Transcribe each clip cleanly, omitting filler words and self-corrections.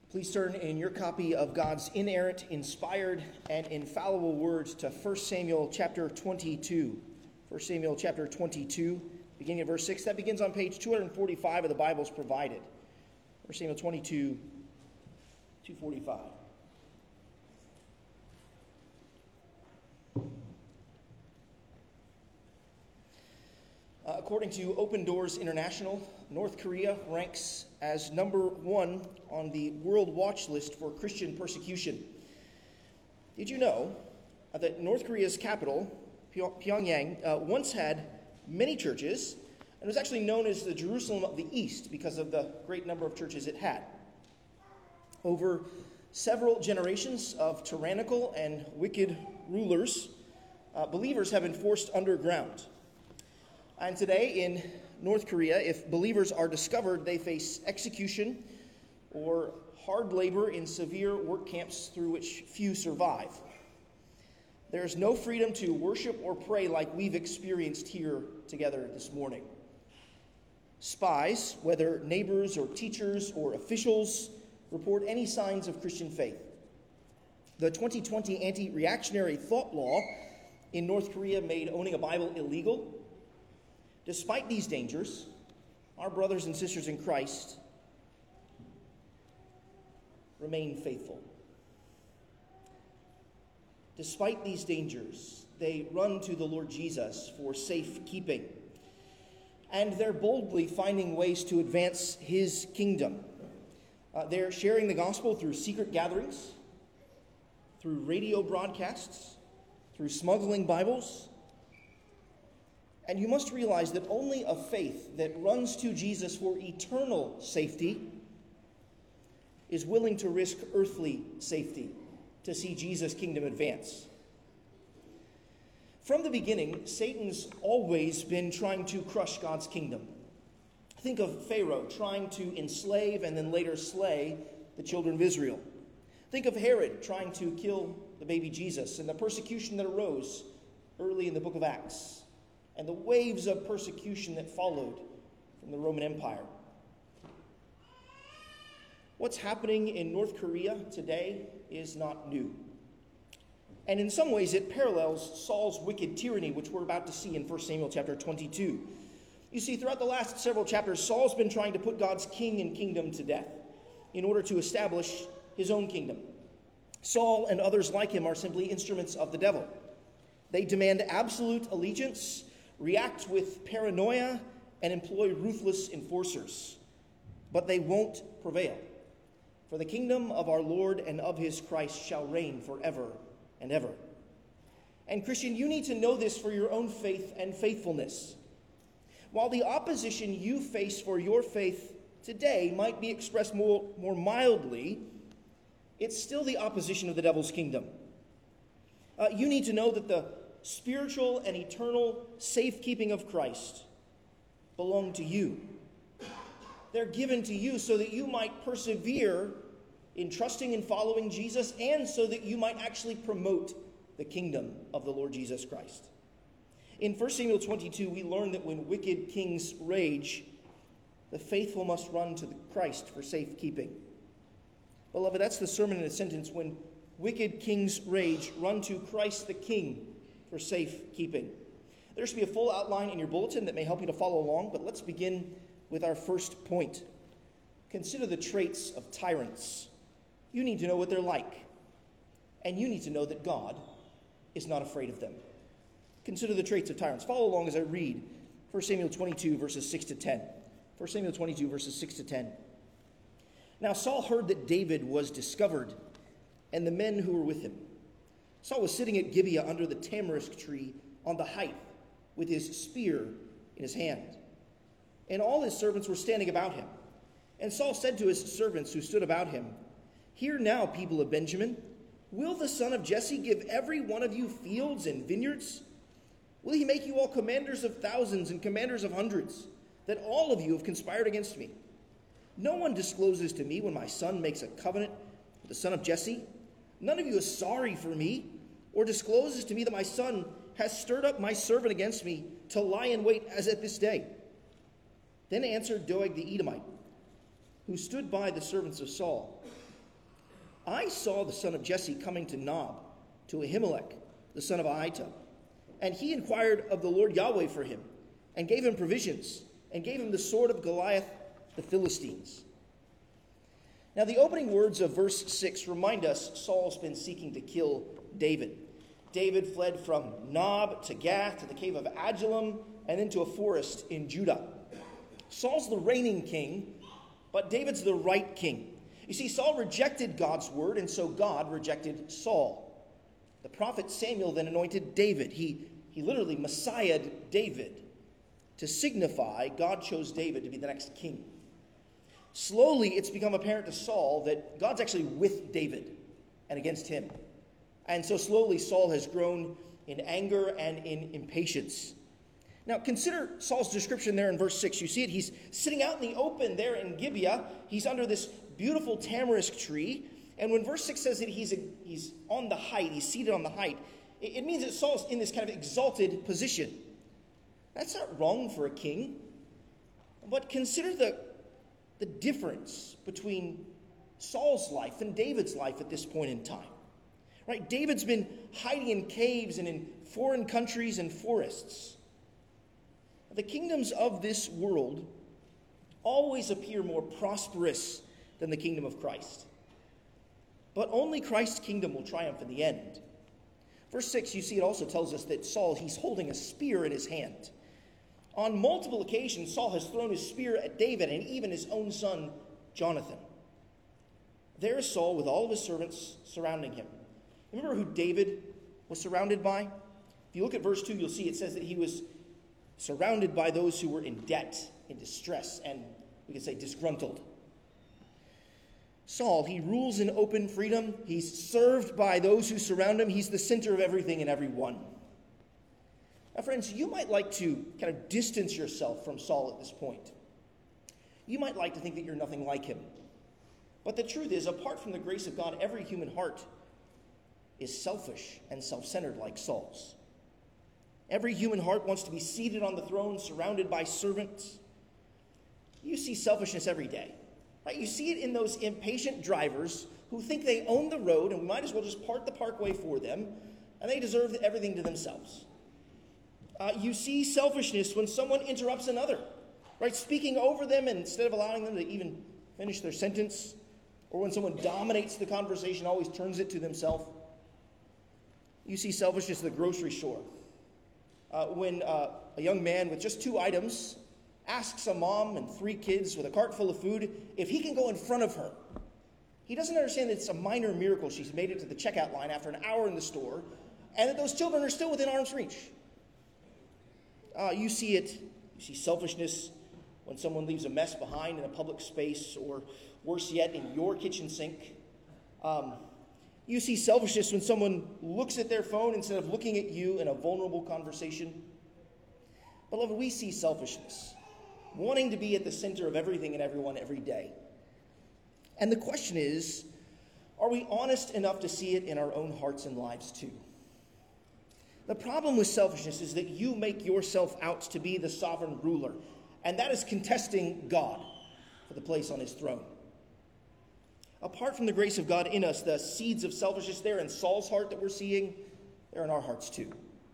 Please turn in your copy of God's inerrant, inspired, and infallible words to 1 Samuel chapter 22. 1 Samuel chapter 22, beginning at verse 6. That begins on page 245 of the Bibles provided. 1 Samuel 22, 245. According to Open Doors International, North Korea ranks as number 1 on the World Watch List for Christian persecution. Did you know that North Korea's capital, Pyongyang, once had many churches and was actually known as the Jerusalem of the East because of the great number of churches it had? Over several generations of tyrannical and wicked rulers, believers have been forced underground. And today in North Korea, if believers are discovered, they face execution or hard labor in severe work camps through which few survive. There is no freedom to worship or pray like we've experienced here together this morning. Spies, whether neighbors or teachers or officials, report any signs of Christian faith. The 2020 anti-reactionary thought law in North Korea made owning a Bible illegal. Despite these dangers, our brothers and sisters in Christ remain faithful. Despite these dangers, they run to the Lord Jesus for safekeeping, and they're boldly finding ways to advance his kingdom. They're sharing the gospel through secret gatherings, through radio broadcasts, through smuggling Bibles. And you must realize that only a faith that runs to Jesus for eternal safety is willing to risk earthly safety to see Jesus' kingdom advance. From the beginning, Satan's always been trying to crush God's kingdom. Think of Pharaoh trying to enslave and then later slay the children of Israel. Think of Herod trying to kill the baby Jesus and the persecution that arose early in the book of Acts, and the waves of persecution that followed from the Roman Empire. What's happening in North Korea today is not new. And in some ways it parallels Saul's wicked tyranny, which we're about to see in 1 Samuel chapter 22. You see, throughout the last several chapters, Saul's been trying to put God's king and kingdom to death in order to establish his own kingdom. Saul and others like him are simply instruments of the devil. They demand absolute allegiance, react with paranoia, and employ ruthless enforcers. But they won't prevail. For the kingdom of our Lord and of his Christ shall reign forever and ever. And Christian, you need to know this for your own faith and faithfulness. While the opposition you face for your faith today might be expressed more mildly, it's still the opposition of the devil's kingdom. You need to know that the spiritual and eternal safekeeping of Christ belong to you. They're given to you so that you might persevere in trusting and following Jesus, and so that you might actually promote the kingdom of the Lord Jesus Christ. In 1 Samuel 22, we learn that when wicked kings rage, the faithful must run to Christ for safekeeping. Beloved, that's the sermon in a sentence. When wicked kings rage, run to Christ the King for safekeeping. There should be a full outline in your bulletin that may help you to follow along, but let's begin with our first point. Consider the traits of tyrants. You need to know what they're like, and you need to know that God is not afraid of them. Consider the traits of tyrants. Follow along as I read 1 Samuel 22, verses 6 to 10. 1 Samuel 22, verses 6 to 10. Now Saul heard that David was discovered, and the men who were with him. Saul was sitting at Gibeah under the tamarisk tree on the height with his spear in his hand. And all his servants were standing about him. And Saul said to his servants who stood about him, "Hear now, people of Benjamin, will the son of Jesse give every one of you fields and vineyards? Will he make you all commanders of thousands and commanders of hundreds, that all of you have conspired against me? No one discloses to me when my son makes a covenant with the son of Jesse. None of you is sorry for me, or discloses to me that my son has stirred up my servant against me to lie in wait as at this day." Then answered Doeg the Edomite, who stood by the servants of Saul, I saw the son of Jesse coming to Nob, to Ahimelech, the son of Ahitub. And he inquired of the Lord Yahweh for him, and gave him provisions, and gave him the sword of Goliath, the Philistines. Now the opening words of verse 6 remind us Saul's been seeking to kill David. David fled from Nob to Gath, to the cave of Adullam, and then to a forest in Judah. Saul's the reigning king, but David's the right king. You see, Saul rejected God's word, and so God rejected Saul. The prophet Samuel then anointed David. He literally messiahed David to signify God chose David to be the next king. Slowly, it's become apparent to Saul that God's actually with David and against him. And so slowly, Saul has grown in anger and in impatience. Now, consider Saul's description there in verse 6. You see it. He's sitting out in the open there in Gibeah. He's under this beautiful tamarisk tree. And when verse 6 says that he's on the height, he's seated on the height, it means that Saul's in this kind of exalted position. That's not wrong for a king. But consider the difference between Saul's life and David's life at this point in time. Right? David's been hiding in caves and in foreign countries and forests. The kingdoms of this world always appear more prosperous than the kingdom of Christ. But only Christ's kingdom will triumph in the end. Verse 6, you see, it also tells us that Saul, he's holding a spear in his hand. On multiple occasions, Saul has thrown his spear at David and even his own son, Jonathan. There is Saul with all of his servants surrounding him. Remember who David was surrounded by? If you look at verse 2, you'll see it says that he was surrounded by those who were in debt, in distress, and we could say disgruntled. Saul, he rules in open freedom. He's served by those who surround him. He's the center of everything and everyone. Now, friends, you might like to kind of distance yourself from Saul at this point. You might like to think that you're nothing like him. But the truth is, apart from the grace of God, every human heart is selfish and self-centered like Saul's. Every human heart wants to be seated on the throne, surrounded by servants. You see selfishness every day. Right? You see it in those impatient drivers who think they own the road and we might as well just park the parkway for them, and they deserve everything to themselves. You see selfishness when someone interrupts another, right? Speaking over them instead of allowing them to even finish their sentence, or when someone dominates the conversation, always turns it to themselves. You see selfishness at the grocery store. When a young man with just 2 items asks a mom and 3 kids with a cart full of food if he can go in front of her. He doesn't understand that it's a minor miracle she's made it to the checkout line after an hour in the store, and that those children are still within arm's reach. You see selfishness when someone leaves a mess behind in a public space, or worse yet, in your kitchen sink. You see selfishness when someone looks at their phone instead of looking at you in a vulnerable conversation. Beloved, we see selfishness, wanting to be at the center of everything and everyone every day. And the question is, are we honest enough to see it in our own hearts and lives too? The problem with selfishness is that you make yourself out to be the sovereign ruler, and that is contesting God for the place on his throne. Apart from the grace of God in us, the seeds of selfishness there in Saul's heart that we're seeing, they're in our hearts too.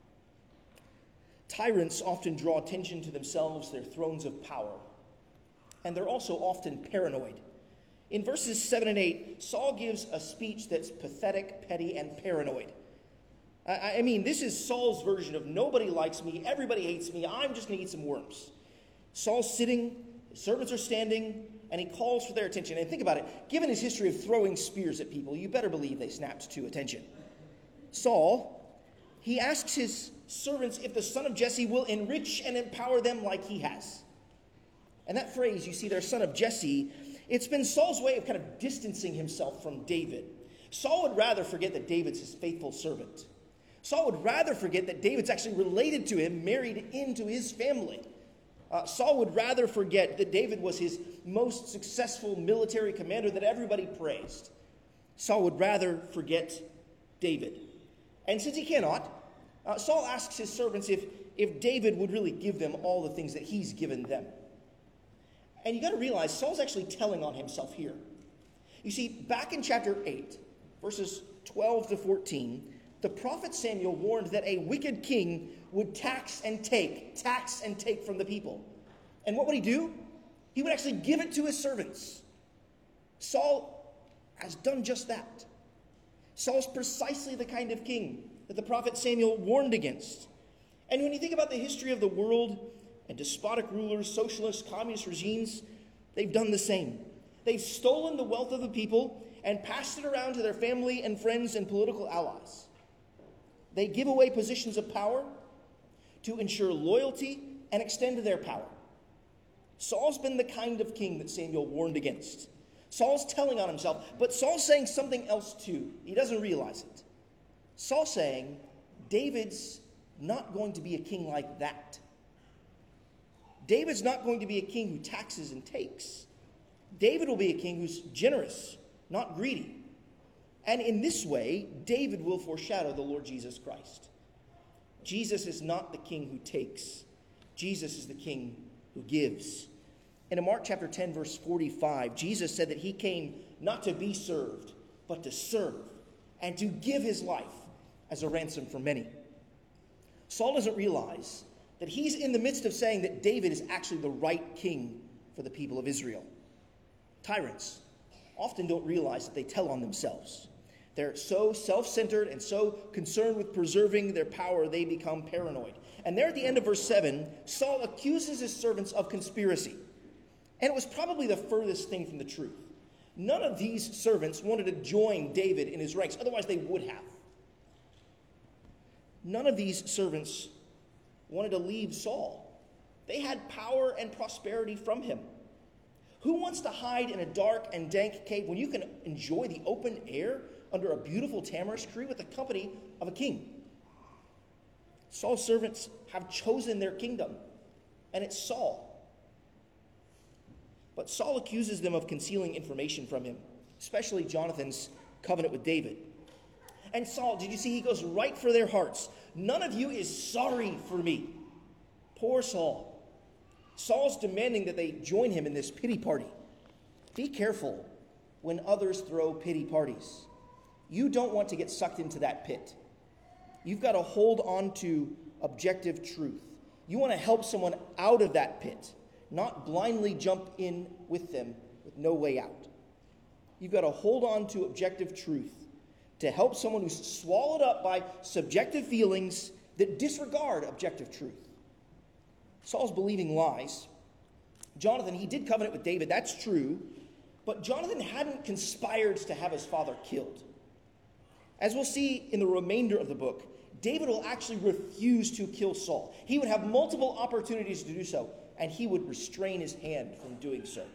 Tyrants often draw attention to themselves, their thrones of power, and they're also often paranoid. In verses 7 and 8, Saul gives a speech that's pathetic, petty, and paranoid. I mean, this is Saul's version of nobody likes me, everybody hates me, I'm just going to eat some worms. Saul's sitting, his servants are standing, and he calls for their attention. And think about it, given his history of throwing spears at people, you better believe they snapped to attention. Saul, he asks his servants if the son of Jesse will enrich and empower them like he has. And that phrase, you see there, son of Jesse, it's been Saul's way of kind of distancing himself from David. Saul would rather forget that David's his faithful servant. Saul would rather forget that David's actually related to him, married into his family. Saul would rather forget that David was his most successful military commander that everybody praised. Saul would rather forget David. And since he cannot, Saul asks his servants if David would really give them all the things that he's given them. And you got to realize Saul's actually telling on himself here. You see, back in chapter 8, verses 12 to 14, the prophet Samuel warned that a wicked king would tax and take from the people. And what would he do? He would actually give it to his servants. Saul has done just that. Saul's precisely the kind of king that the prophet Samuel warned against. And when you think about the history of the world and despotic rulers, socialist, communist regimes, they've done the same. They've stolen the wealth of the people and passed it around to their family and friends and political allies. They give away positions of power to ensure loyalty and extend their power. Saul's been the kind of king that Samuel warned against. Saul's telling on himself, but Saul's saying something else too. He doesn't realize it. Saul's saying, David's not going to be a king like that. David's not going to be a king who taxes and takes. David will be a king who's generous, not greedy. And in this way, David will foreshadow the Lord Jesus Christ. Jesus is not the king who takes. Jesus is the king who gives. And in Mark chapter 10, verse 45, Jesus said that he came not to be served, but to serve and to give his life as a ransom for many. Saul doesn't realize that he's in the midst of saying that David is actually the right king for the people of Israel. Tyrants often don't realize that they tell on themselves. They're so self-centered and so concerned with preserving their power, they become paranoid. And there at the end of verse 7, Saul accuses his servants of conspiracy. And it was probably the furthest thing from the truth. None of these servants wanted to join David in his ranks, otherwise they would have. None of these servants wanted to leave Saul. They had power and prosperity from him. Who wants to hide in a dark and dank cave when you can enjoy the open air under a beautiful tamarisk tree with the company of a king? Saul's servants have chosen their kingdom, and it's Saul. But Saul accuses them of concealing information from him, especially Jonathan's covenant with David. And Saul, did you see, he goes right for their hearts. None of you is sorry for me. Poor Saul. Saul's demanding that they join him in this pity party. Be careful when others throw pity parties. You don't want to get sucked into that pit. You've got to hold on to objective truth. You want to help someone out of that pit, not blindly jump in with them with no way out. You've got to hold on to objective truth to help someone who's swallowed up by subjective feelings that disregard objective truth. Saul's believing lies. Jonathan, he did covenant with David, that's true, but Jonathan hadn't conspired to have his father killed. As we'll see in the remainder of the book, David will actually refuse to kill Saul. He would have multiple opportunities to do so, and he would restrain his hand from doing so.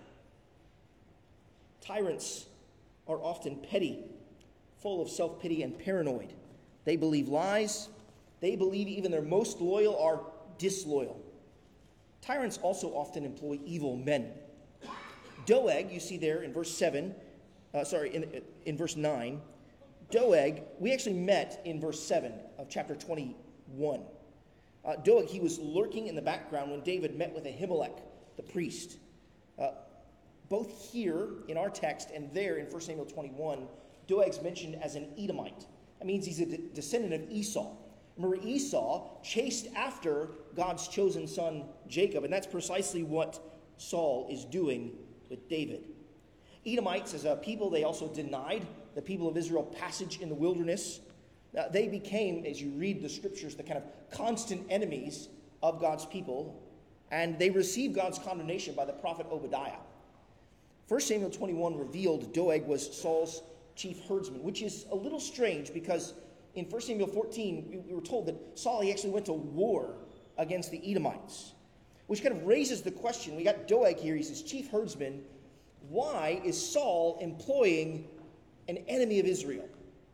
Tyrants are often petty, full of self-pity and paranoid. They believe lies. They believe even their most loyal are disloyal. Tyrants also often employ evil men. Doeg, you see there in verse 7, in verse 9, Doeg, we actually met in verse 7 of chapter 21. Doeg, he was lurking in the background when David met with Ahimelech, the priest. Both here in our text and there in 1 Samuel 21, Doeg's mentioned as an Edomite. That means he's a descendant of Esau. Remember, Esau chased after God's chosen son, Jacob, and that's precisely what Saul is doing with David. Edomites, as a people, they also denied the people of Israel passage in the wilderness. They became, as you read the scriptures, the kind of constant enemies of God's people, and they received God's condemnation by the prophet Obadiah. 1 Samuel 21 revealed Doeg was Saul's chief herdsman, which is a little strange because in 1 Samuel 14, we were told that Saul, he actually went to war against the Edomites, which kind of raises the question. We got Doeg here, he's his chief herdsman. Why is Saul employing an enemy of Israel?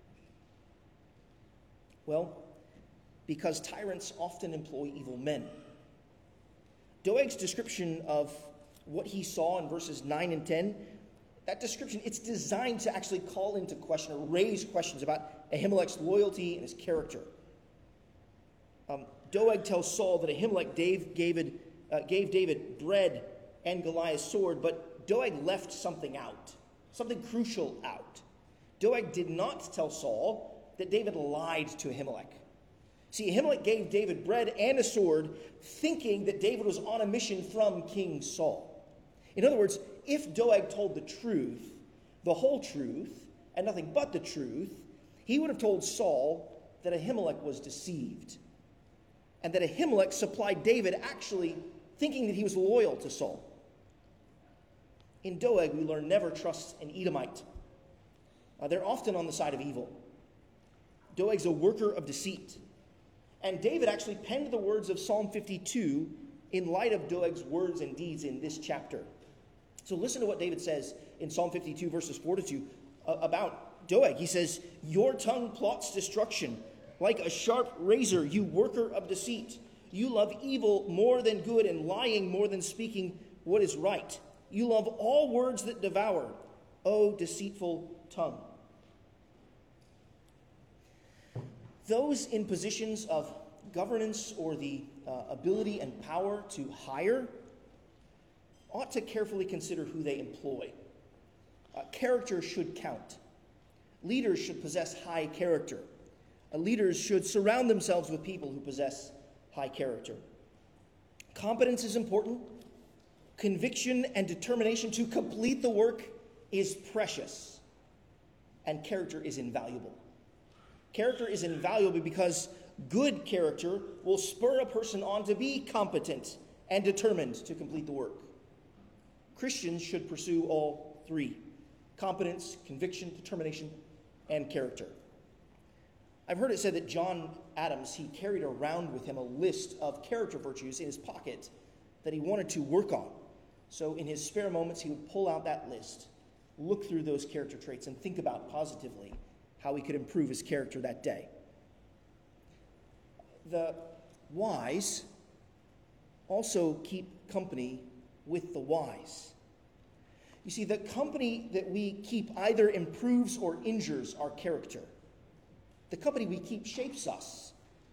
Well, because tyrants often employ evil men. Doeg's description of what he saw in verses 9 and 10, that description, it's designed to actually call into question or raise questions about Ahimelech's loyalty and his character. Doeg tells Saul that Ahimelech gave David bread and Goliath's sword, but Doeg left something out. something crucial out. Doeg did not tell Saul that David lied to Ahimelech. See, Ahimelech gave David bread and a sword, thinking that David was on a mission from King Saul. In other words, if Doeg told the truth, the whole truth, and nothing but the truth, he would have told Saul that Ahimelech was deceived, and that Ahimelech supplied David actually thinking that he was loyal to Saul. In Doeg, we learn never trust an Edomite. They're often on the side of evil. Doeg's a worker of deceit. And David actually penned the words of Psalm 52 in light of Doeg's words and deeds in this chapter. So listen to what David says in Psalm 52, verses 4 to 2, about Doeg. He says, "Your tongue plots destruction. Like a sharp razor, you worker of deceit. You love evil more than good and lying more than speaking what is right. You love all words that devour, O deceitful tongue." Those in positions of governance or the ability and power to hire ought to carefully consider who they employ. Character should count. Leaders should possess high character. Leaders should surround themselves with people who possess high character. Competence is important. Conviction and determination to complete the work is precious. And character is invaluable. Character is invaluable because good character will spur a person on to be competent and determined to complete the work. Christians should pursue all three: competence, conviction, determination, and character. I've heard it said that John Adams, he carried around with him a list of character virtues in his pocket that he wanted to work on. So in his spare moments, he would pull out that list, look through those character traits, and think about positively how he could improve his character that day. The wise also keep company with the wise. You see, the company that we keep either improves or injures our character. The company we keep shapes us.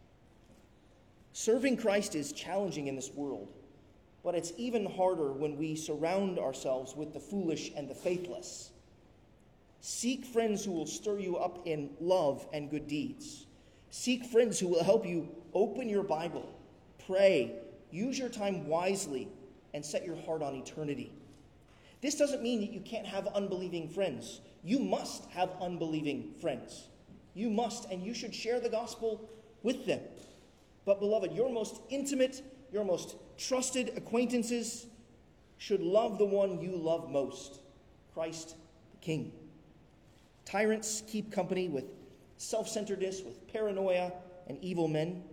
Serving Christ is challenging in this world, but it's even harder when we surround ourselves with the foolish and the faithless. Seek friends who will stir you up in love and good deeds. Seek friends who will help you open your Bible, pray, use your time wisely, and set your heart on eternity. This doesn't mean that you can't have unbelieving friends. You must have unbelieving friends. You must, and you should share the gospel with them. But beloved, your most intimate, your most trusted acquaintances should love the one you love most, Christ the King. Tyrants keep company with self-centeredness, with paranoia, and evil men.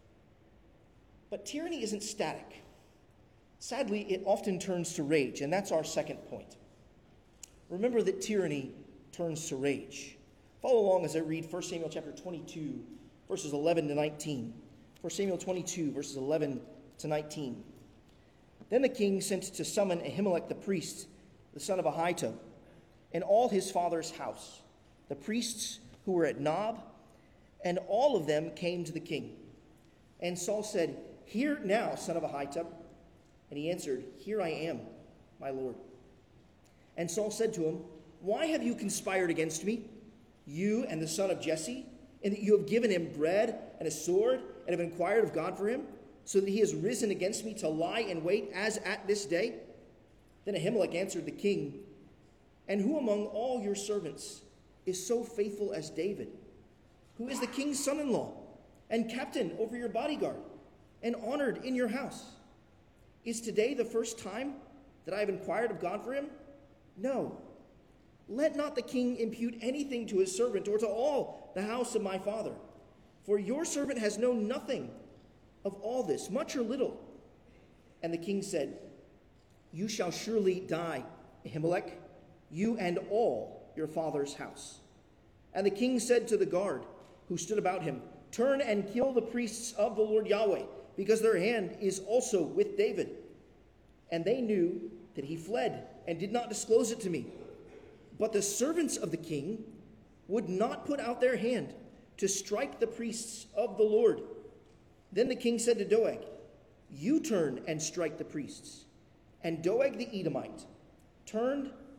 But tyranny isn't static. Sadly, it often turns to rage, and that's our second point. Remember that tyranny turns to rage. Follow along as I read 1 Samuel chapter 22, verses 11 to 19. 1 Samuel 22, verses 11 to 19. Then the king sent to summon Ahimelech the priest, the son of Ahitub, and all his father's house, the priests who were at Nob, and all of them came to the king. And Saul said, "Hear now, son of Ahitub." And he answered, "Here I am, my lord." And Saul said to him, "Why have you conspired against me, you and the son of Jesse, in that you have given him bread and a sword, and have inquired of God for him, so that he has risen against me to lie in wait as at this day?" Then Ahimelech answered the king, "And who among all your servants is so faithful as David, who is the king's son-in-law, and captain over your bodyguard, and honored in your house? Is today the first time that I have inquired of God for him? No. Let not the king impute anything to his servant or to all the house of my father, for your servant has known nothing of all this, much or little." And the king said, "You shall surely die, Ahimelech, you and all your father's house." And the king said to the guard who stood about him, "Turn and kill the priests of the Lord Yahweh, because their hand is also with David." And they knew that he fled and did not disclose it to me. But the servants of the king would not put out their hand to strike the priests of the Lord. Then the king said to Doeg, "You turn and strike the priests." And Doeg the Edomite turned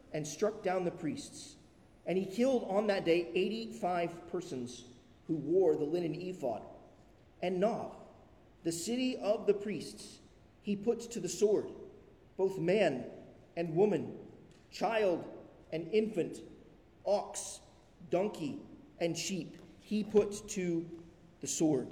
and struck down the priests. And he killed on that day 85 persons who wore the linen ephod. And Nob, the city of the priests, he put to the sword, both man and woman, child and infant, ox, donkey, and sheep, he put to the sword.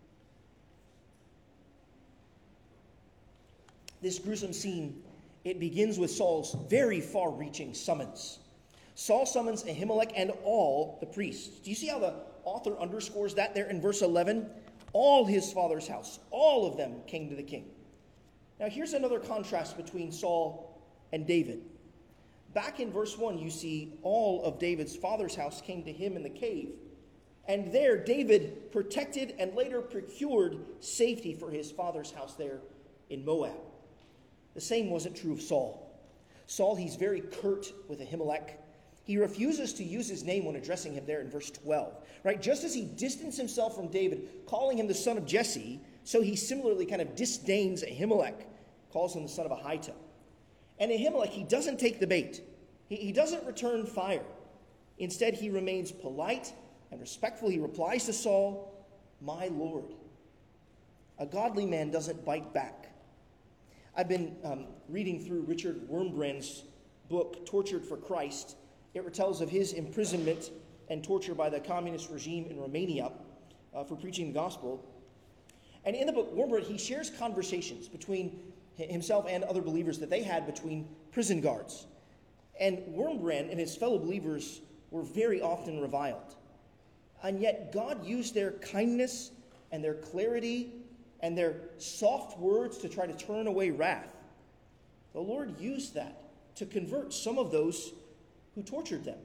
This gruesome scene, it begins with Saul's very far-reaching summons. Saul summons Ahimelech and all the priests. Do you see how the author underscores that there in verse 11? All his father's house, all of them came to the king. Now here's another contrast between Saul and David. Back in verse 1, you see all of David's father's house came to him in the cave. And there David protected and later procured safety for his father's house there in Moab. The same wasn't true of Saul. Saul, he's very curt with Ahimelech. He refuses to use his name when addressing him there in verse 12. Right? Just as he distanced himself from David, calling him the son of Jesse, so he similarly kind of disdains Ahimelech, calls him the son of Ahitub. And Ahimelech, he doesn't take the bait. He doesn't return fire. Instead, he remains polite and respectful. He replies to Saul, "My Lord." A godly man doesn't bite back. I've been reading through Richard Wurmbrand's book, Tortured for Christ. It retells of his imprisonment and torture by the communist regime in Romania for preaching the gospel. And in the book, Wurmbrand, he shares conversations between himself and other believers that they had between prison guards. And Wurmbrand and his fellow believers were very often reviled. And yet God used their kindness and their clarity and their soft words to try to turn away wrath. The Lord used that to convert some of those who tortured them.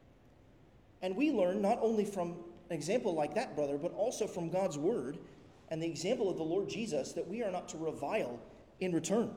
And we learn not only from an example like that, brother, but also from God's word and the example of the Lord Jesus that we are not to revile in return.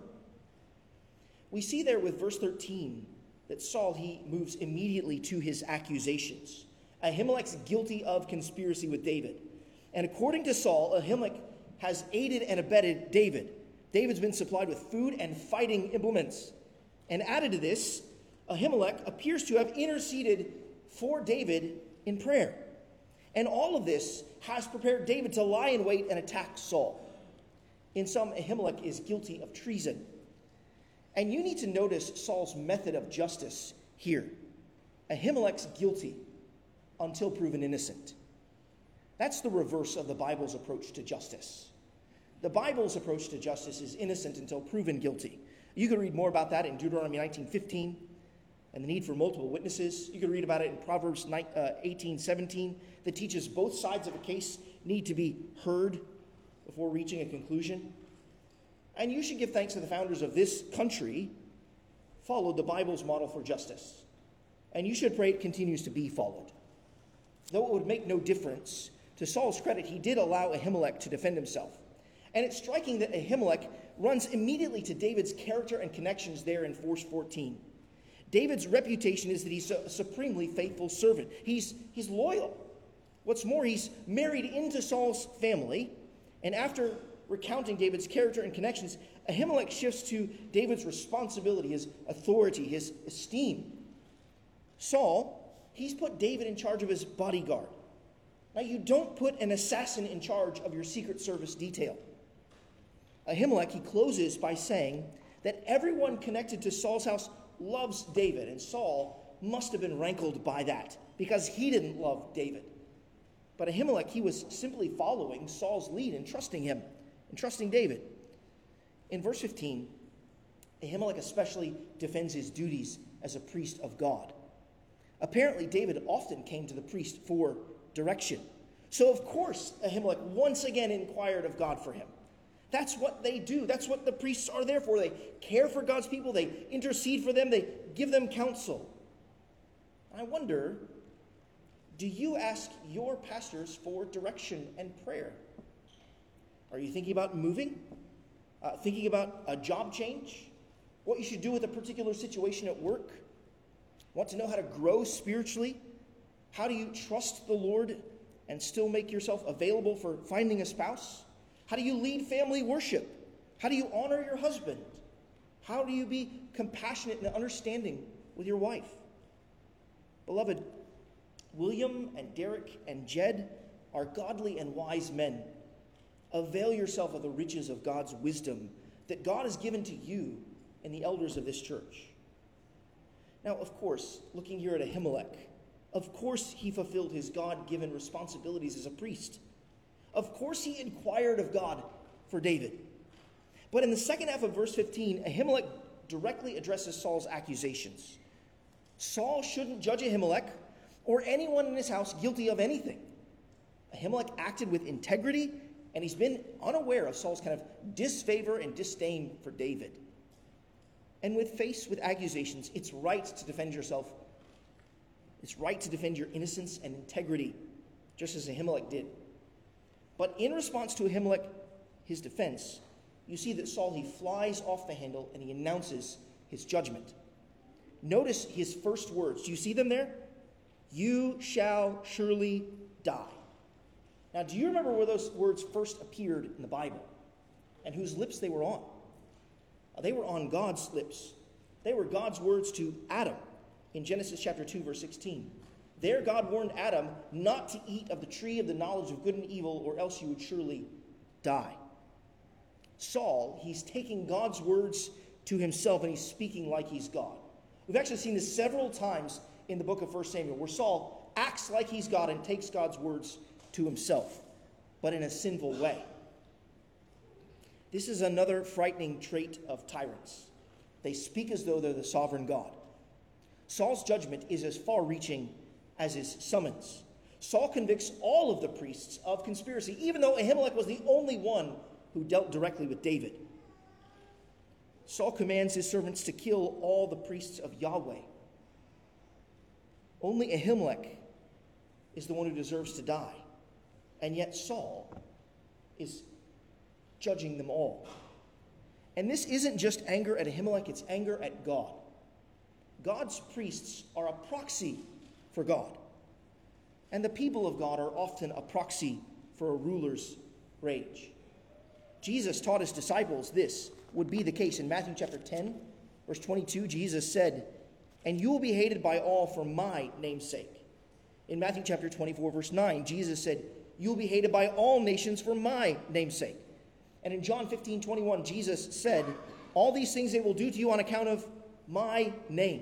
We see there with verse 13 that Saul, he moves immediately to his accusations. Ahimelech's guilty of conspiracy with David. And according to Saul, Ahimelech has aided and abetted David. David's been supplied with food and fighting implements. And added to this, Ahimelech appears to have interceded for David in prayer. And all of this has prepared David to lie in wait and attack Saul. In sum, Ahimelech is guilty of treason. And you need to notice Saul's method of justice here. Ahimelech's guilty until proven innocent. That's the reverse of the Bible's approach to justice. The Bible's approach to justice is innocent until proven guilty. You can read more about that in Deuteronomy 19:15 and the need for multiple witnesses. You can read about it in Proverbs 18:17 that teaches both sides of a case need to be heard before reaching a conclusion. And you should give thanks to the founders of this country followed the Bible's model for justice. And you should pray it continues to be followed. Though it would make no difference, to Saul's credit, he did allow Ahimelech to defend himself. And it's striking that Ahimelech runs immediately to David's character and connections there in verse 14. David's reputation is that he's a supremely faithful servant. He's loyal. What's more, he's married into Saul's family. And after recounting David's character and connections, Ahimelech shifts to David's responsibility, his authority, his esteem. Saul, he's put David in charge of his bodyguard. Now, you don't put an assassin in charge of your Secret Service detail. Ahimelech, he closes by saying that everyone connected to Saul's house loves David, and Saul must have been rankled by that because he didn't love David. But Ahimelech, he was simply following Saul's lead and trusting him and trusting David. In verse 15, Ahimelech especially defends his duties as a priest of God. Apparently, David often came to the priest for direction. So, of course, Ahimelech once again inquired of God for him. That's what they do. That's what the priests are there for. They care for God's people. They intercede for them. They give them counsel. I wonder, do you ask your pastors for direction and prayer? Are you thinking about moving? Thinking about a job change? What you should do with a particular situation at work? Want to know how to grow spiritually? How do you trust the Lord and still make yourself available for finding a spouse? How do you lead family worship? How do you honor your husband? How do you be compassionate and understanding with your wife. Beloved, William and Derek and Jed are godly and wise men. Avail yourself of the riches of God's wisdom that God has given to you and the elders of this church. Now, of course, looking here at Ahimelech, of course he fulfilled his God-given responsibilities as a priest. Of course he inquired of God for David. But in the second half of verse 15, Ahimelech directly addresses Saul's accusations. Saul shouldn't judge Ahimelech or anyone in his house guilty of anything. Ahimelech acted with integrity, and he's been unaware of Saul's kind of disfavor and disdain for David. And faced with accusations, it's right to defend yourself. It's right to defend your innocence and integrity, just as Ahimelech did. But in response to Ahimelech, his defense, you see that Saul, he flies off the handle and he announces his judgment. Notice his first words. Do you see them there? You shall surely die. Now, do you remember where those words first appeared in the Bible and whose lips they were on? They were on God's lips. They were God's words to Adam in Genesis chapter 2, verse 16. There God warned Adam not to eat of the tree of the knowledge of good and evil, or else you would surely die. Saul, he's taking God's words to himself and he's speaking like he's God. We've actually seen this several times in the book of 1 Samuel, where Saul acts like he's God and takes God's words to himself, but in a sinful way. This is another frightening trait of tyrants. They speak as though they're the sovereign God. Saul's judgment is as far-reaching as his summons. Saul convicts all of the priests of conspiracy, even though Ahimelech was the only one who dealt directly with David. Saul commands his servants to kill all the priests of Yahweh. Only Ahimelech is the one who deserves to die, and yet Saul is judging them all. And this isn't just anger at Ahimelech, it's anger at God. God's priests are a proxy for God, and the people of God are often a proxy for a ruler's rage. Jesus taught his disciples this would be the case. In Matthew chapter 10, verse 22, Jesus said, "And you will be hated by all for my name's sake." In Matthew chapter 24, verse 9, Jesus said, "You will be hated by all nations for my name's sake." And in John 15:21, Jesus said, "All these things they will do to you on account of my name."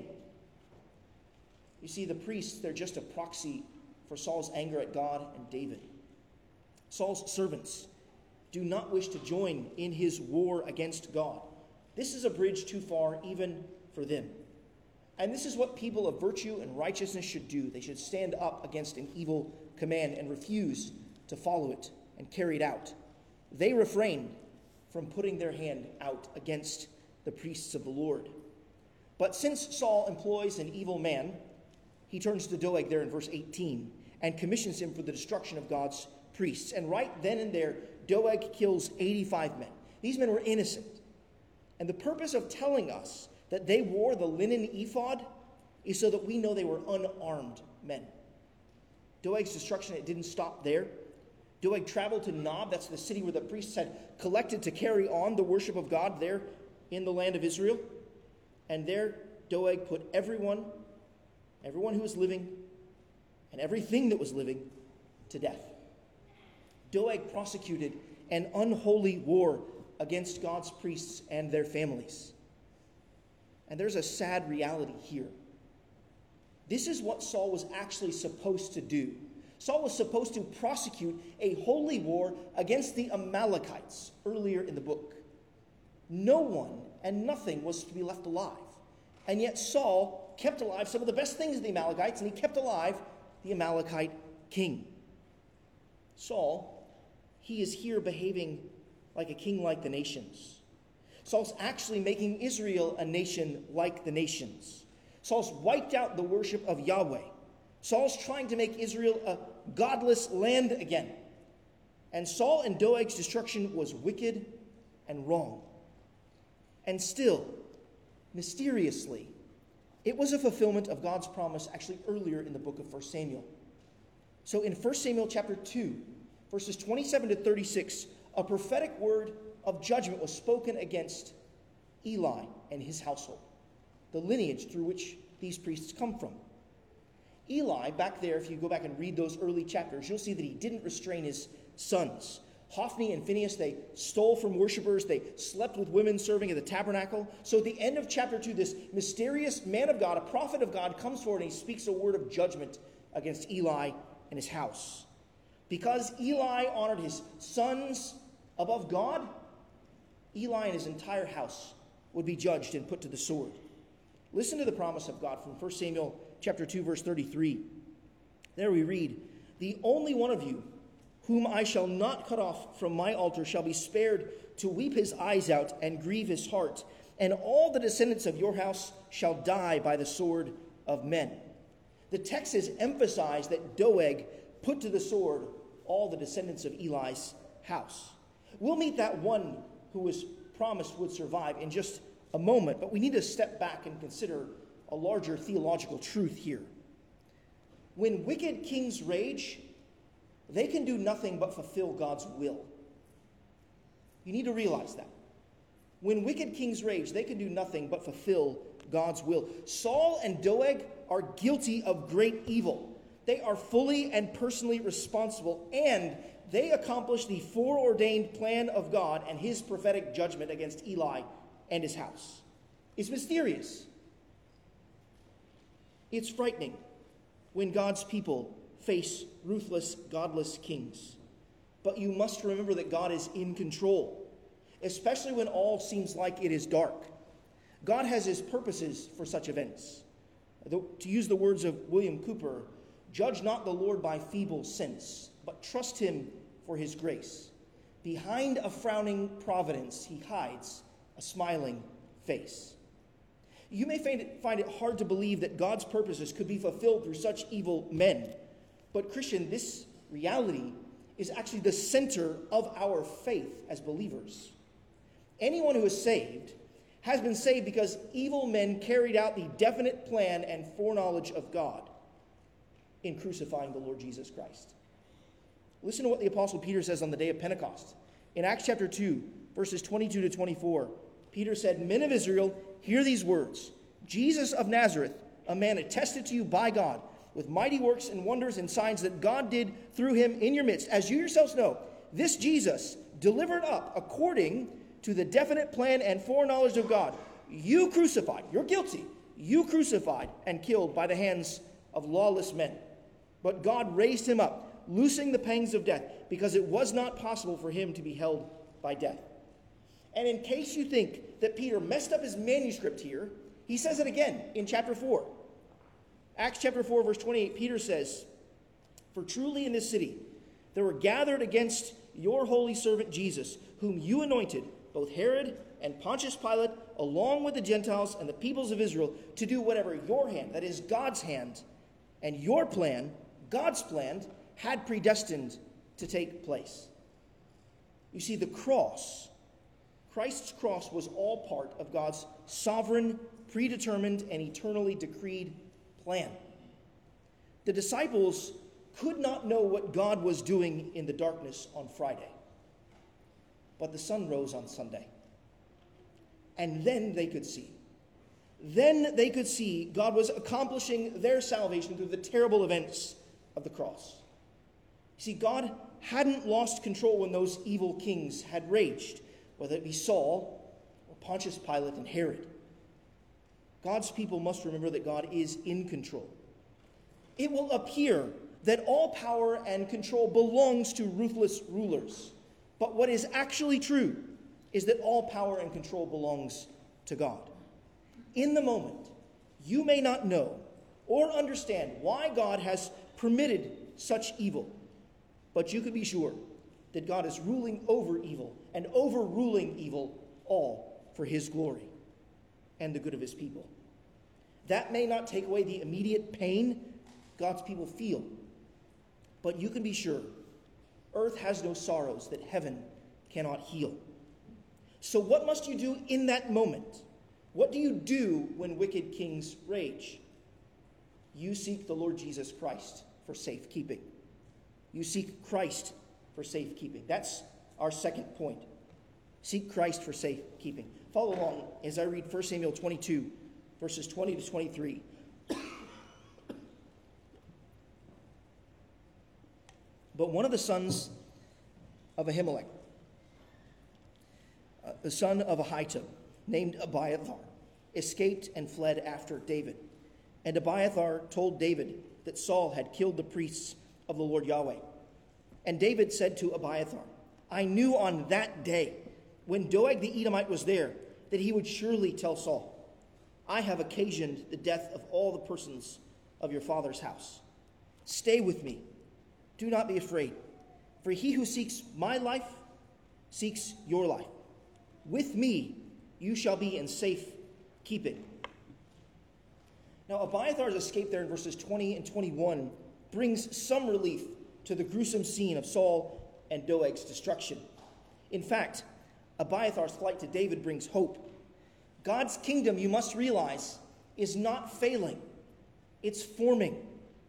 You see, the priests, they're just a proxy for Saul's anger at God and David. Saul's servants do not wish to join in his war against God. This is a bridge too far even for them. And this is what people of virtue and righteousness should do. They should stand up against an evil command and refuse to follow it and carry it out. They refrained from putting their hand out against the priests of the Lord. But since Saul employs an evil man, he turns to Doeg there in verse 18 and commissions him for the destruction of God's priests. And right then and there, Doeg kills 85 men. These men were innocent. And the purpose of telling us that they wore the linen ephod is so that we know they were unarmed men. Doeg's destruction, it didn't stop there. Doeg traveled to Nob, that's the city where the priests had collected to carry on the worship of God there in the land of Israel. And there Doeg put everyone who was living and everything that was living to death. Doeg prosecuted an unholy war against God's priests and their families. And there's a sad reality here. This is what Saul was actually supposed to do. Saul was supposed to prosecute a holy war against the Amalekites earlier in the book. No one and nothing was to be left alive. And yet Saul kept alive some of the best things of the Amalekites, and he kept alive the Amalekite king. Saul, he is here behaving like a king like the nations. Saul's actually making Israel a nation like the nations. Saul's wiped out the worship of Yahweh. Saul's trying to make Israel a godless land again. And Saul and Doeg's destruction was wicked and wrong. And still, mysteriously, it was a fulfillment of God's promise actually earlier in the book of 1 Samuel. So in 1 Samuel chapter 2, verses 27 to 36, a prophetic word of judgment was spoken against Eli and his household, the lineage through which these priests come from. Eli, back there, if you go back and read those early chapters, you'll see that he didn't restrain his sons. Hophni and Phinehas, they stole from worshipers. They slept with women serving at the tabernacle. So at the end of chapter 2, this mysterious man of God, a prophet of God, comes forward and he speaks a word of judgment against Eli and his house. Because Eli honored his sons above God, Eli and his entire house would be judged and put to the sword. Listen to the promise of God from 1 Samuel chapter 2, verse 33. There we read, "The only one of you whom I shall not cut off from my altar shall be spared to weep his eyes out and grieve his heart, and all the descendants of your house shall die by the sword of men." The text has emphasized that Doeg put to the sword all the descendants of Eli's house. We'll meet that one who was promised would survive in just a moment, but we need to step back and consider a larger theological truth here. When wicked kings rage, they can do nothing but fulfill God's will. You need to realize that. When wicked kings rage, they can do nothing but fulfill God's will. Saul and Doeg are guilty of great evil. They are fully and personally responsible, and they accomplish the foreordained plan of God and his prophetic judgment against Eli and his house. It's mysterious. It's frightening when God's people face ruthless, godless kings. But you must remember that God is in control, especially when all seems like it is dark. God has his purposes for such events. To use the words of William Cooper, "Judge not the Lord by feeble sense, but trust him for his grace. Behind a frowning providence, he hides a smiling face." You may find it hard to believe that God's purposes could be fulfilled through such evil men. But Christian, this reality is actually the center of our faith as believers. Anyone who is saved has been saved because evil men carried out the definite plan and foreknowledge of God in crucifying the Lord Jesus Christ. Listen to what the Apostle Peter says on the day of Pentecost. In Acts chapter 2, verses 22 to 24, Peter said, "Men of Israel, hear these words. Jesus of Nazareth, a man attested to you by God, with mighty works and wonders and signs that God did through him in your midst. As you yourselves know, this Jesus, delivered up according to the definite plan and foreknowledge of God, you crucified," you're guilty, "you crucified and killed by the hands of lawless men. But God raised him up, loosing the pangs of death, because it was not possible for him to be held by death." And in case you think that Peter messed up his manuscript here, he says it again in chapter 4. Acts chapter 4, verse 28, Peter says, "For truly in this city there were gathered against your holy servant Jesus, whom you anointed, both Herod and Pontius Pilate, along with the Gentiles and the peoples of Israel, to do whatever your hand," that is God's hand, "and your plan," God's plan, "had predestined to take place." You see, the cross, Christ's cross, was all part of God's sovereign, predetermined, and eternally decreed plan. The disciples could not know what God was doing in the darkness on Friday, but the sun rose on Sunday. And then they could see. Then they could see God was accomplishing their salvation through the terrible events of the cross. You see, God hadn't lost control when those evil kings had raged, whether it be Saul or Pontius Pilate and Herod. God's people must remember that God is in control. It will appear that all power and control belongs to ruthless rulers. But what is actually true is that all power and control belongs to God. In the moment, you may not know or understand why God has permitted such evil, but you can be sure that God is ruling over evil and overruling evil, all for his glory and the good of his people. That may not take away the immediate pain God's people feel, but you can be sure earth has no sorrows that heaven cannot heal. So what must you do in that moment? What do you do when wicked kings rage? You seek the Lord Jesus Christ for safekeeping. You seek Christ for safekeeping. That's our second point. Seek Christ for safekeeping. Follow along as I read 1 Samuel 22, verses 20 to 23. But one of the sons of Ahimelech, the son of Ahitub, named Abiathar, escaped and fled after David. And Abiathar told David that Saul had killed the priests of the Lord Yahweh. And David said to Abiathar, I knew on that day, when Doeg the Edomite was there, that he would surely tell Saul, I have occasioned the death of all the persons of your father's house. Stay with me. Do not be afraid. For he who seeks my life seeks your life. With me you shall be in safe keeping. Now Abiathar's escape there in verses 20 and 21 brings some relief to the gruesome scene of Saul and Doeg's destruction. In fact, Abiathar's flight to David brings hope. God's kingdom, you must realize, is not failing. It's forming.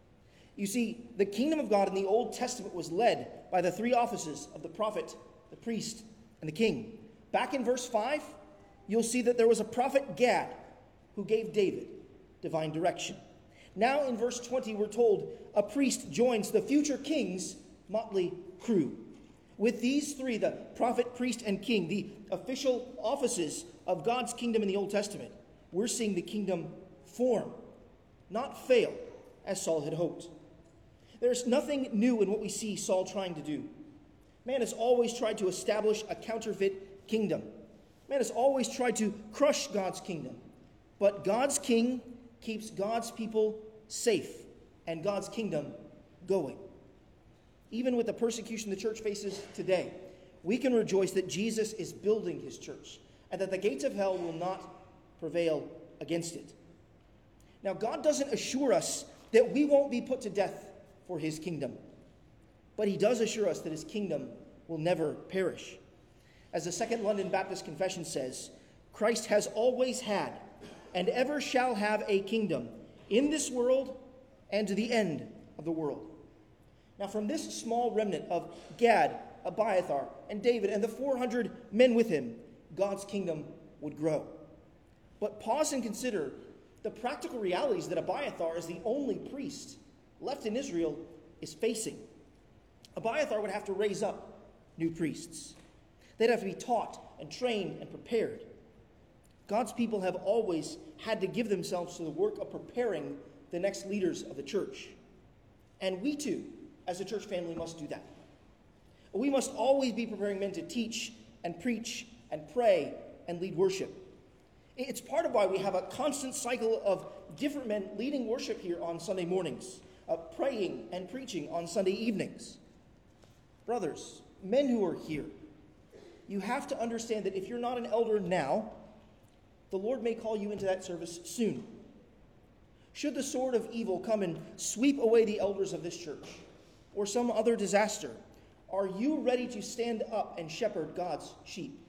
You see, the kingdom of God in the Old Testament was led by the three offices of the prophet, the priest, and the king. Back in verse 5, you'll see that there was a prophet Gad who gave David divine direction. Now in verse 20, we're told a priest joins the future king's motley crew. With these three, the prophet, priest, and king, the official offices of God's kingdom in the Old Testament, we're seeing the kingdom form, not fail, as Saul had hoped. There's nothing new in what we see Saul trying to do. Man has always tried to establish a counterfeit kingdom. Man has always tried to crush God's kingdom. But God's king keeps God's people safe and God's kingdom going. Even with the persecution the church faces today, we can rejoice that Jesus is building his church and that the gates of hell will not prevail against it. Now, God doesn't assure us that we won't be put to death for his kingdom, but he does assure us that his kingdom will never perish. As the Second London Baptist Confession says, Christ has always had and ever shall have a kingdom in this world and to the end of the world. Now, from this small remnant of Gad, Abiathar, and David, and the 400 men with him, God's kingdom would grow. But pause and consider the practical realities that Abiathar, as the only priest left in Israel, is facing. Abiathar would have to raise up new priests. They'd have to be taught and trained and prepared. God's people have always had to give themselves to the work of preparing the next leaders of the church. And we too, as a church family, must do that. We must always be preparing men to teach and preach and pray and lead worship. It's part of why we have a constant cycle of different men leading worship here on Sunday mornings, praying and preaching on Sunday evenings. Brothers, men who are here, you have to understand that if you're not an elder now, the Lord may call you into that service soon. Should the sword of evil come and sweep away the elders of this church, or some other disaster, are you ready to stand up and shepherd God's sheep?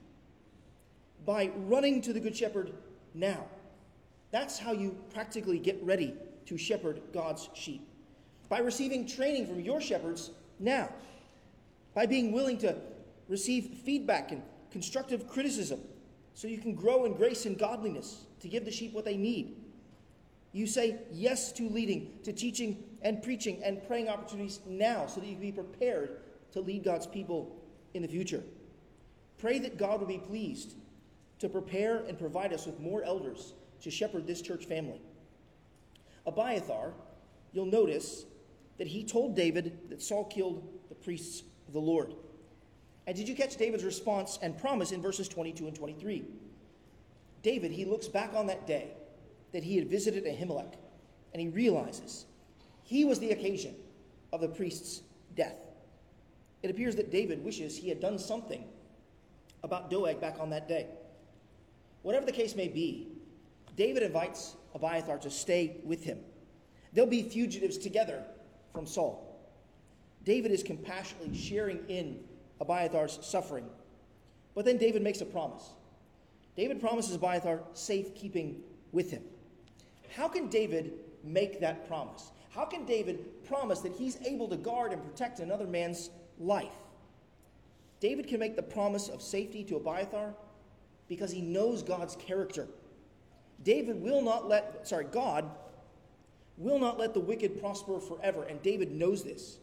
By running to the Good Shepherd now. That's how you practically get ready to shepherd God's sheep. By receiving training from your shepherds now. By being willing to receive feedback and constructive criticism so you can grow in grace and godliness to give the sheep what they need. You say yes to leading, to teaching and preaching and praying opportunities now so that you can be prepared to lead God's people in the future. Pray that God will be pleased to prepare and provide us with more elders to shepherd this church family. Abiathar, you'll notice that he told David that Saul killed the priests of the Lord. And did you catch David's response and promise in verses 22 and 23? David, he looks back on that day that he had visited Ahimelech, and he realizes he was the occasion of the priest's death. It appears that David wishes he had done something about Doeg back on that day. Whatever the case may be, David invites Abiathar to stay with him. They'll be fugitives together from Saul. David is compassionately sharing in Abiathar's suffering. But then David makes a promise. David promises Abiathar safekeeping with him. How can David make that promise? How can David promise that he's able to guard and protect another man's life? David can make the promise of safety to Abiathar because he knows God's character. God will not let the wicked prosper forever, and David knows this.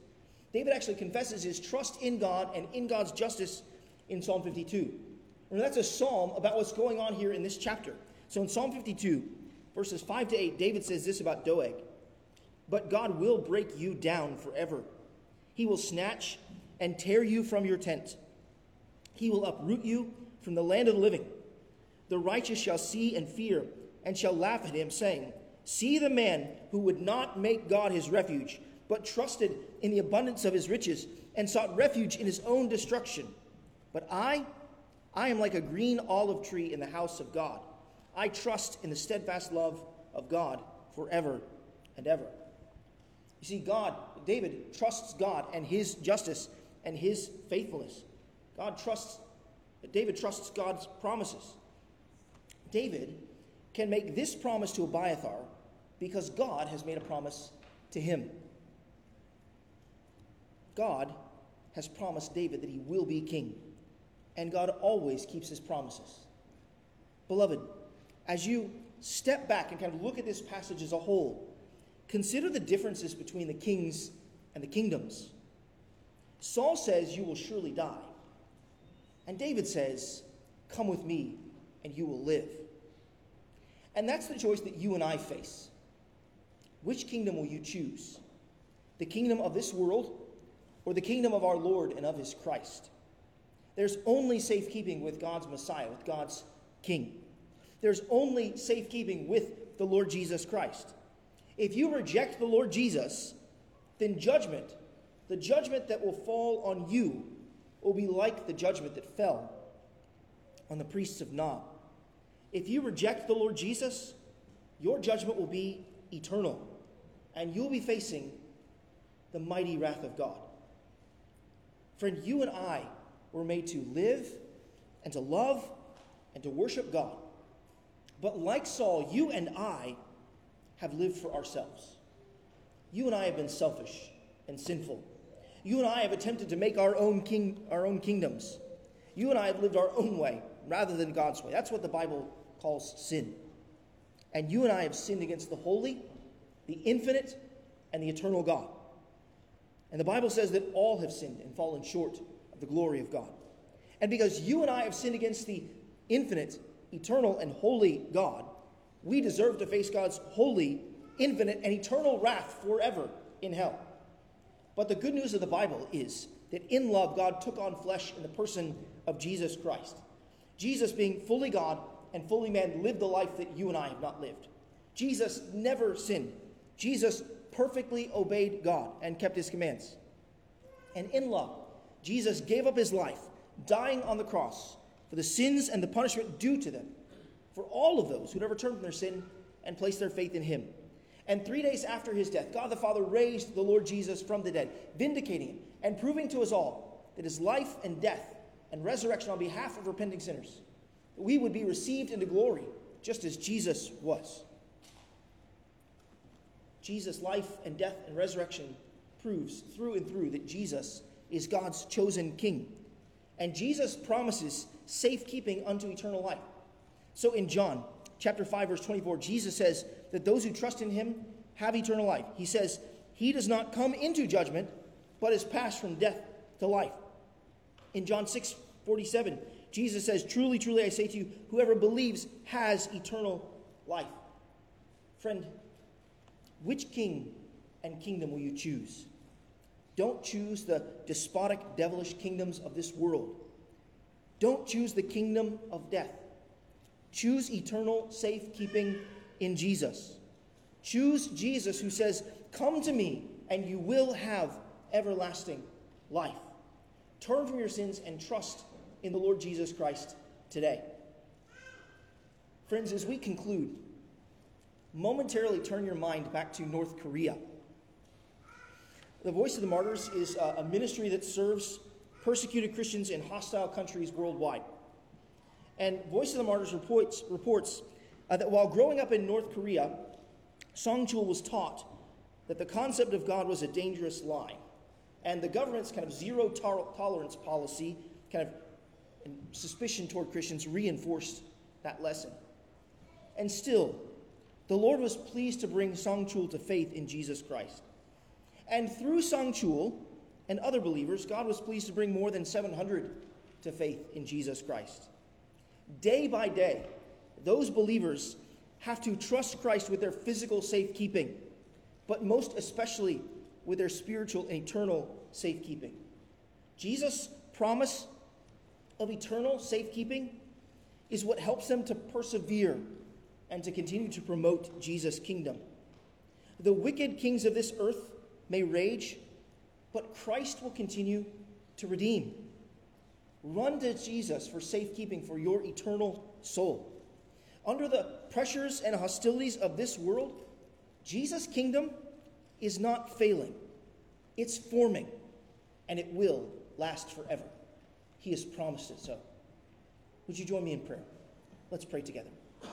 David actually confesses his trust in God and in God's justice in Psalm 52. And that's a psalm about what's going on here in this chapter. So in Psalm 52, verses 5 to 8, David says this about Doeg. But God will break you down forever. He will snatch and tear you from your tent. He will uproot you from the land of the living. The righteous shall see and fear, and shall laugh at him, saying, See the man who would not make God his refuge, but trusted in the abundance of his riches, and sought refuge in his own destruction. But I am like a green olive tree in the house of God. I trust in the steadfast love of God forever and ever. You see, David trusts God and his justice and his faithfulness. David trusts God's promises. David can make this promise to Abiathar because God has made a promise to him. God has promised David that he will be king, and God always keeps his promises. Beloved, as you step back and kind of look at this passage as a whole, consider the differences between the kings and the kingdoms. Saul says, You will surely die. And David says, Come with me, and you will live. And that's the choice that you and I face. Which kingdom will you choose? The kingdom of this world, or the kingdom of our Lord and of his Christ? There's only safekeeping with God's Messiah, with God's King. There's only safekeeping with the Lord Jesus Christ. If you reject the Lord Jesus, then the judgment that will fall on you, will be like the judgment that fell on the priests of Nob. If you reject the Lord Jesus, your judgment will be eternal, and you'll be facing the mighty wrath of God. Friend, you and I were made to live and to love and to worship God. But like Saul, you and I have lived for ourselves. You and I have been selfish and sinful. You and I have attempted to make our own kingdoms. You and I have lived our own way rather than God's way. That's what the Bible calls sin. And you and I have sinned against the holy, the infinite, and the eternal God. And the Bible says that all have sinned and fallen short of the glory of God. And because you and I have sinned against the infinite, eternal, and holy God, we deserve to face God's holy, infinite, and eternal wrath forever in hell. But the good news of the Bible is that in love, God took on flesh in the person of Jesus Christ. Jesus, being fully God and fully man, lived the life that you and I have not lived. Jesus never sinned. Jesus perfectly obeyed God and kept his commands. And in love, Jesus gave up his life, dying on the cross for the sins and the punishment due to them, for all of those who never turned from their sin and placed their faith in him. And 3 days after his death, God the Father raised the Lord Jesus from the dead, vindicating him and proving to us all that his life and death and resurrection on behalf of repenting sinners, that we would be received into glory just as Jesus was. Jesus' life and death and resurrection proves through and through that Jesus is God's chosen king. And Jesus promises safekeeping unto eternal life. So in John chapter 5, verse 24, Jesus says that those who trust in him have eternal life. He says, he does not come into judgment, but is passed from death to life. In John 6:47, Jesus says, Truly, truly, I say to you, whoever believes has eternal life. Friend, which king and kingdom will you choose? Don't choose the despotic, devilish kingdoms of this world. Don't choose the kingdom of death. Choose eternal safekeeping in Jesus. Choose Jesus, who says, Come to me and you will have everlasting life. Turn from your sins and trust in the Lord Jesus Christ today. Friends, as we conclude, momentarily turn your mind back to North Korea. The Voice of the Martyrs is a ministry that serves persecuted Christians in hostile countries worldwide. And Voice of the Martyrs reports that while growing up in North Korea, Songchul was taught that the concept of God was a dangerous lie. And the government's kind of zero tolerance policy, kind of suspicion toward Christians, reinforced that lesson. And still, the Lord was pleased to bring Songchul to faith in Jesus Christ. And through Songchul, and other believers, God was pleased to bring more than 700 to faith in Jesus Christ. Day by day, those believers have to trust Christ with their physical safekeeping, but most especially with their spiritual and eternal safekeeping. Jesus' promise of eternal safekeeping is what helps them to persevere and to continue to promote Jesus' kingdom. The wicked kings of this earth may rage, but Christ will continue to redeem. Run to Jesus for safekeeping for your eternal soul. Under the pressures and hostilities of this world, Jesus' kingdom is not failing. It's forming, and it will last forever. He has promised it so. Would you join me in prayer? Let's pray together.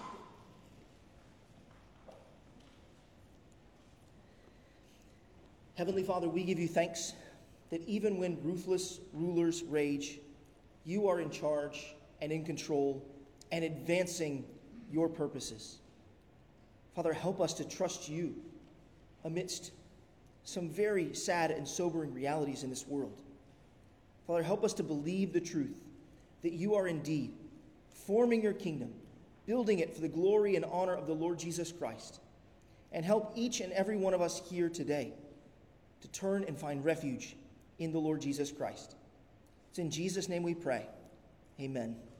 Heavenly Father, we give you thanks that even when ruthless rulers rage, you are in charge and in control and advancing your purposes. Father, help us to trust you amidst some very sad and sobering realities in this world. Father, help us to believe the truth that you are indeed forming your kingdom, building it for the glory and honor of the Lord Jesus Christ. And help each and every one of us here today to turn and find refuge in the Lord Jesus Christ. It's in Jesus' name we pray. Amen.